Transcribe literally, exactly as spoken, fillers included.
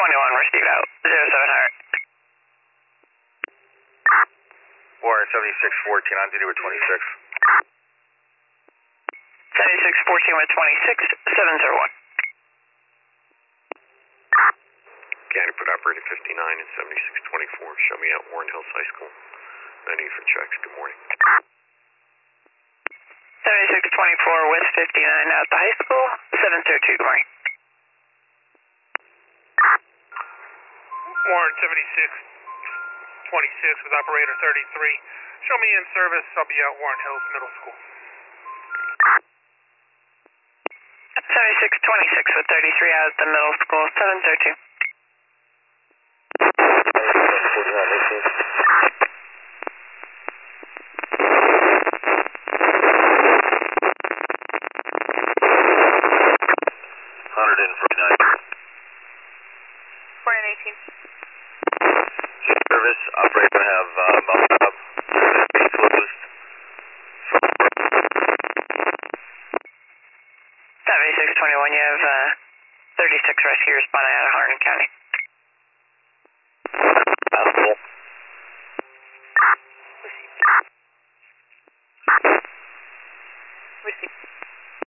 twenty-one, received out. zero seven hundred. Warren seventy-six fourteen, on duty with twenty-six. seventy-six fourteen with twenty-six, seven zero one. County put operator fifty-nine and seventy-six twenty-four. Show me out Warren Hills High School. No need for checks. Good morning. seventy-six twenty-four with fifty-nine out the high school, seven zero two, good morning. Warren seventy-six twenty-six with operator thirty-three. Show me in service. I'll be out Warren Hills Middle School. seventy-six twenty-six with thirty-three out at the middle school, seven zero two. Warren eighteen. Service, operator going to have uh, bump up, closed. seventy-six twenty-one, you have uh, thirty-six rescue responding out of Hardin County.